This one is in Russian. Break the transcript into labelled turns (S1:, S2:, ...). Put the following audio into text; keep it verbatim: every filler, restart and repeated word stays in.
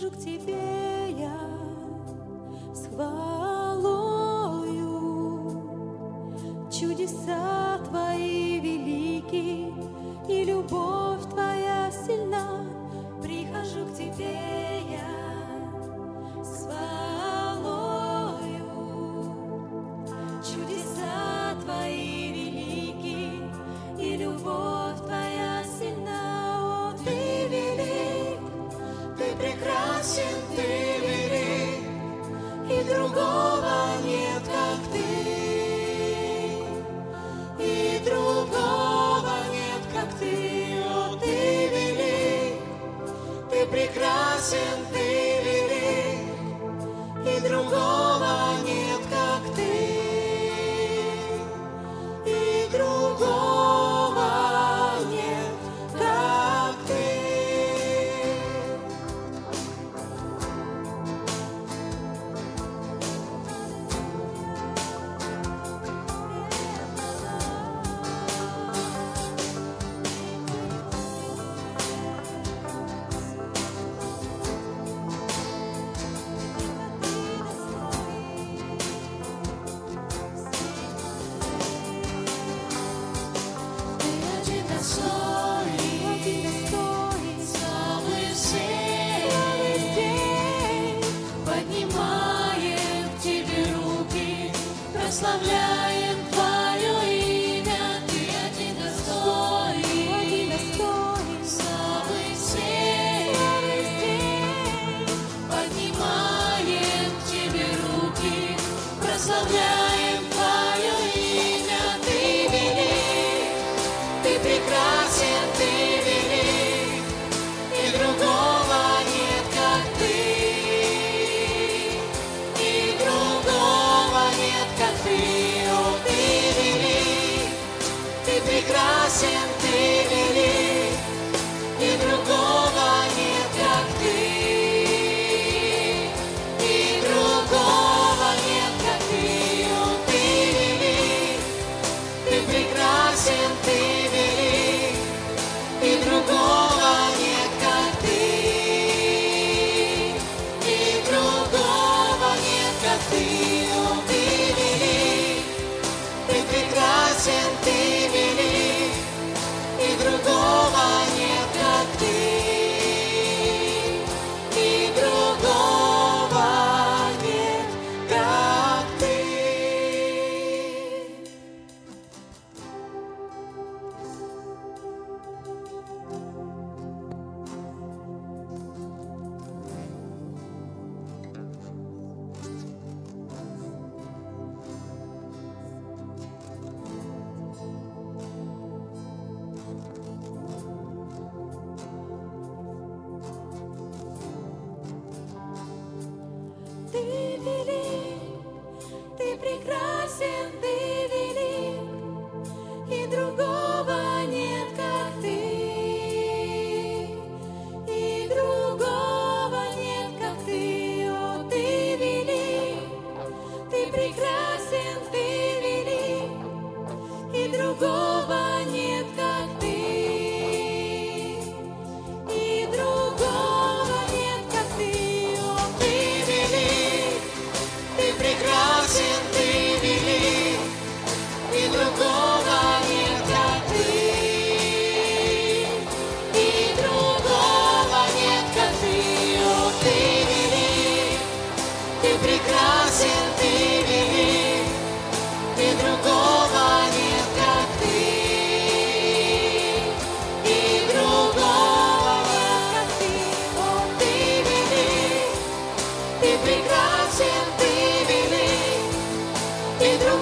S1: Прихожу к Тебе я с хвалою, чудеса Твои велики, и любовь Твоя сильна. Прихожу к Тебе я с хвалою, чудеса Твои велики, и любовь Твоя сильна. О, Ты велик, Ты прекрасен, Ты велик, и другого нет, как Ты, и другого нет, как Ты. О, Ты велик, Ты прекрасен, Ты велик, и другого нет, как Ты, и другого нет, как Ты. Прославляем Твое имя, Ты один достоин, славы всей. Поднимаем к Тебе руки, прославляем Твое имя. Ты велик, Ты прекрасен, Ты велик, и другого нет, как Ты, и другого нет, как Ты. О, Ты велик, Ты прекрасен, Ты велик, и другого нет, как Ты, и другого нет, как Ты. О, Ты велик, Ты прекрасен, Ты велик, и другого нет, как Ты, и другого нет, как Ты. О, Ты велик, Ты прекрасен, Ты велик, и другого нет, как Ты, и другого нет, как Ты. Ты велик, Ты прекрасен, Ты велик, и другого нет, как Ты, и другого нет, как Ты. О, Ты велик, Ты прекрасен, Ты велик, и другого нет, как Ты, и другого нет, как Ты. О, Ты велик, Ты прекрасен, Ты велик, и другого нет, как Ты, и другого нет, как Ты. О, Ты велик, Ты прекрасен, Ты велик, и другого нет, как Ты, и другого нет, как Ты. О, Ты велик, Ты прекрасен, Ты велик, и другого